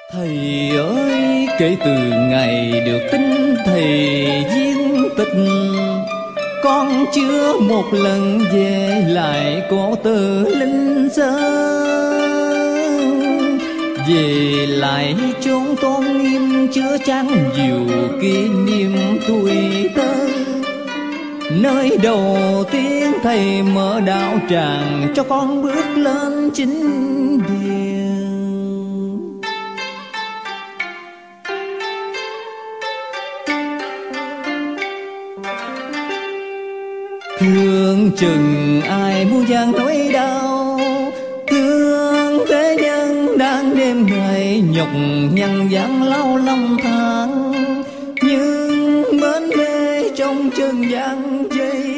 Thầy ơi, kể từ ngày được tin thầy viên tịch, con chưa một lần về lại cõi tử linh sơn. Về lại chốn tôn nghiêm chứa chan nhiều kỷ niệm tuổi thơ, nơi đầu tiên thầy mở đạo tràng cho con bước lên chính điện. Thương chừng ai muôn vàn nỗi đau, thương thế nhân đang đêm ngày nhọc nhằn gian lao năm tháng. Nhưng mến mê trong chân gian dây